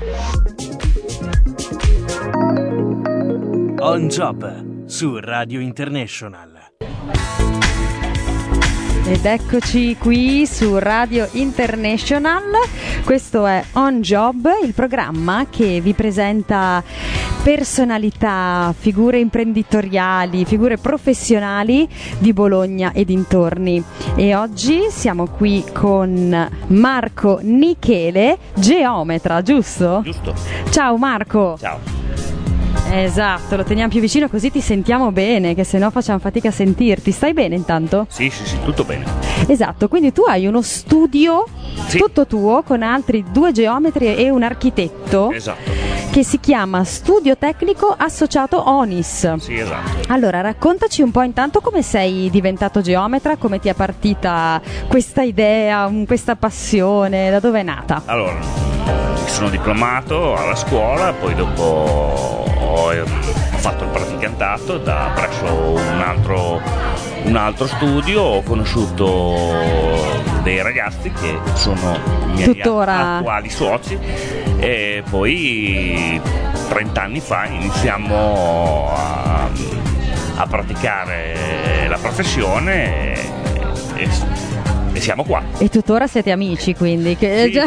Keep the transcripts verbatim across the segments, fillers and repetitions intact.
On Job su Radio International. Ed eccoci qui su Radio International. Questo è On Job, il programma che vi presenta personalità, figure imprenditoriali, figure professionali di Bologna e dintorni. E oggi siamo qui con Marco Nichele, geometra, giusto? Giusto. Ciao Marco. Ciao. Esatto, lo teniamo più vicino così ti sentiamo bene, che sennò facciamo fatica a sentirti. Stai bene intanto? Sì, sì, sì, tutto bene. Esatto, quindi tu hai uno studio Sì. tutto tuo con altri due geometri e un architetto. Esatto. Che si chiama Studio Tecnico Associato Onis. Sì, esatto. Allora, raccontaci un po' intanto come sei diventato geometra, come ti è partita questa idea, um, questa passione, da dove è nata? Allora, mi sono diplomato alla scuola, poi dopo ho, ho fatto il praticantato da presso un altro, un altro studio, ho conosciuto dei ragazzi che sono i miei Tuttora. attuali soci e poi trent'anni fa iniziamo a, a praticare la professione e, e, e siamo qua. E tuttora siete amici, quindi che Sì. già...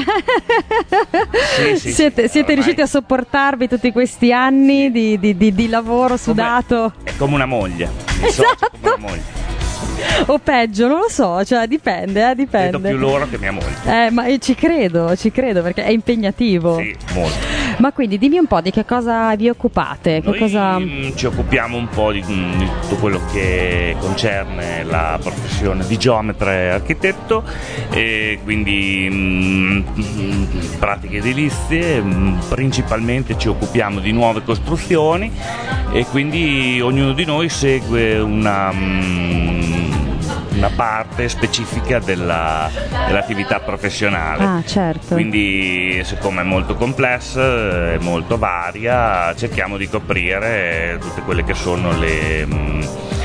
Sì, sì, siete, sì, siete ormai. riusciti a sopportarvi tutti questi anni Sì. di, di- di- di lavoro sudato? È come una moglie, il Esatto. socio è come una moglie. O peggio, non lo so, cioè dipende, eh, Vedo dipende. più loro che mia moglie. Eh, ma io ci credo, ci credo perché è impegnativo. Sì, molto. Ma quindi dimmi un po' di che cosa vi occupate, che Noi cosa... mm, ci occupiamo un po' di, mm, di tutto quello che concerne la professione di geometra e architetto, e quindi mm, mm, pratiche edilizie, mm, principalmente ci occupiamo di nuove costruzioni e quindi ognuno di noi segue una... mm, una parte specifica della, dell'attività professionale. Ah, certo. Quindi, siccome è molto complessa, è molto varia, cerchiamo di coprire tutte quelle che sono le mh,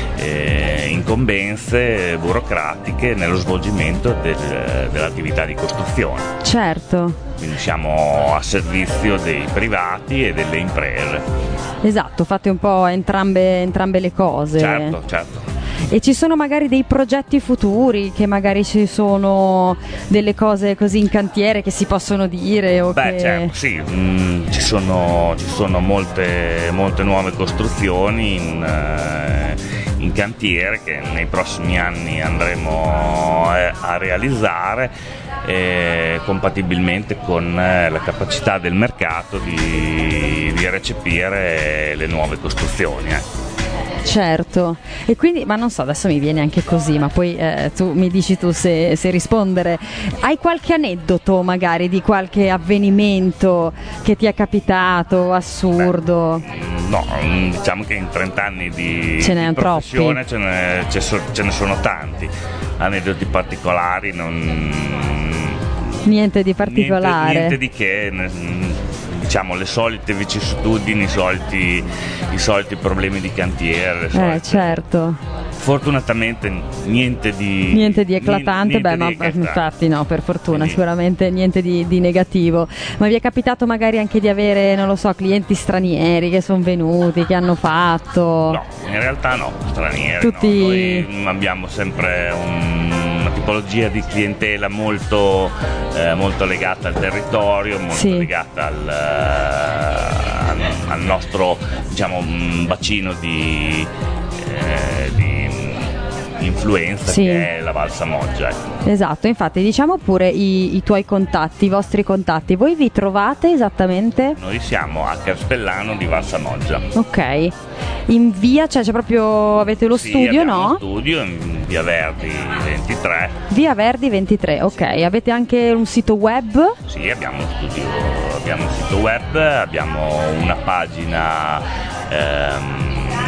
eh, incombenze burocratiche nello svolgimento del- dell'attività di costruzione. Certo, Quindi siamo a servizio dei privati e delle imprese. esatto, fate un po' entrambe, entrambe le cose. Certo, certo. E ci sono magari dei progetti futuri, che magari ci sono delle cose così in cantiere che si possono dire o Beh, che... certo, sì, mm, ci sono, ci sono molte, molte nuove costruzioni in, eh, in cantiere che nei prossimi anni andremo eh, a realizzare eh, compatibilmente con eh, la capacità del mercato di, di recepire le nuove costruzioni. eh. Certo, e quindi, ma non so, adesso mi viene anche così, ma poi eh, tu mi dici tu se, se rispondere. Hai qualche aneddoto magari di qualche avvenimento che ti è capitato, assurdo? Mm, No, mm, diciamo che in trent'anni di, Ce n'è di troppi. professione ce ne, ce so- ce ne sono tanti. Aneddoti particolari non... Niente di particolare? Niente, niente di che, ne- diciamo le solite vicissitudini, i soliti, i soliti problemi di cantiere. le Eh, solite- certo, Fortunatamente niente di... niente di eclatante, niente beh, di ma eclatante. infatti no, per fortuna, Quindi- sicuramente niente di, di negativo. Ma vi è capitato magari anche di avere, non lo so, clienti stranieri che sono venuti, che hanno fatto... No, in realtà no, stranieri. Tutti- no. Noi abbiamo sempre un- una tipologia di clientela molto, eh, molto legata al territorio, molto Sì. legata al, eh, al, al nostro, diciamo, mm, bacino di, eh, di influenza, Sì. che è la Val Samoggia. ecco. Esatto, infatti diciamo pure i, i tuoi contatti, i vostri contatti, voi vi trovate esattamente? Noi siamo a Caspellano di Val Samoggia. Ok, in via, cioè c'è proprio, avete lo Sì, studio, abbiamo no? uno studio in via Verdi ventitré. Via Verdi ventitré, ok, avete anche un sito web? Sì, abbiamo un studio, abbiamo un sito web, abbiamo una pagina ehm,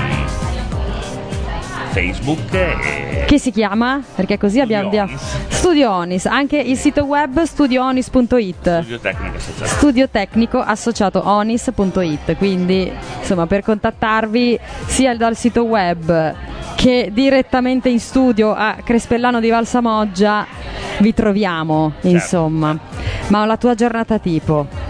Facebook e Che si chiama? Perché così abbiamo, abbiamo Onis. Studio Onis, anche il sito web studio onis punto it. Studio Tecnico Associato. Studio Tecnico Associato onis punto it, quindi insomma per contattarvi sia dal sito web che direttamente in studio a Crespellano di Val Samoggia vi troviamo, insomma. Ma la tua giornata tipo?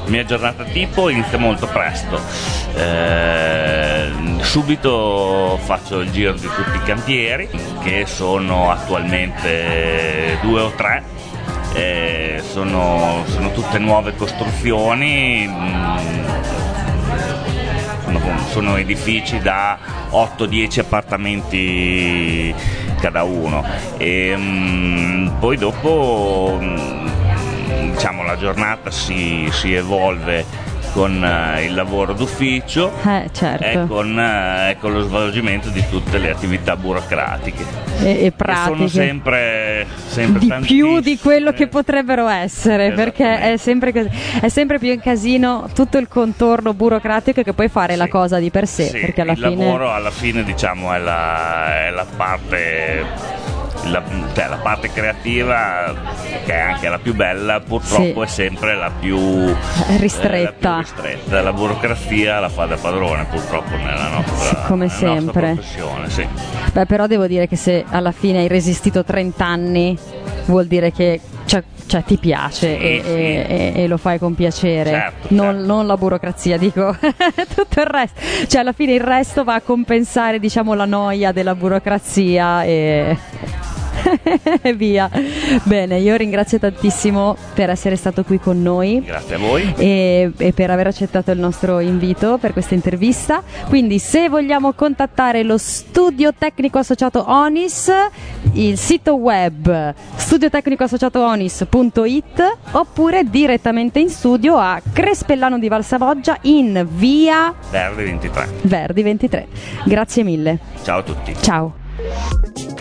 La mia giornata tipo inizia molto presto, eh, subito faccio il giro di tutti i cantieri, che sono attualmente due o tre, eh, sono, sono tutte nuove costruzioni, mh, sono, sono edifici da otto dieci appartamenti cada uno, e mh, poi dopo mh, diciamo la giornata si, si evolve con uh, il lavoro d'ufficio eh, certo. e con, uh, con lo svolgimento di tutte le attività burocratiche e, e pratiche, che sono sempre, sempre di più di quello che potrebbero essere, perché è sempre, così, è sempre più in casino tutto il contorno burocratico che puoi fare, sì, la cosa di per sé, sì, perché alla il fine... lavoro alla fine diciamo è la, è la parte La, cioè, la parte creativa, che è anche la più bella, purtroppo, sì, è sempre la più ristretta. Eh, la, più ristretta. La burocrazia la fa da padrone, purtroppo, nella nostra, come nella sempre. nostra professione. Sì. Beh, però devo dire che se alla fine hai resistito trenta anni, vuol dire che cioè, cioè, ti piace, sì, e, sì. E, e, e lo fai con piacere, certo, non, certo. non la burocrazia, dico tutto il resto, cioè alla fine il resto va a compensare, diciamo, la noia della burocrazia e... e via. Bene, io ringrazio tantissimo per essere stato qui con noi. Grazie a voi e, e per aver accettato il nostro invito per questa intervista. Quindi se vogliamo contattare lo studio tecnico associato Onis, il sito web studio tecnico associato onis punto it, oppure direttamente in studio a Crespellano di Valsavoggia in via Verdi ventitré. Verdi ventitré. Grazie mille. Ciao a tutti. Ciao.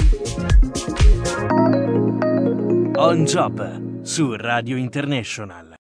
On Job su Radio International.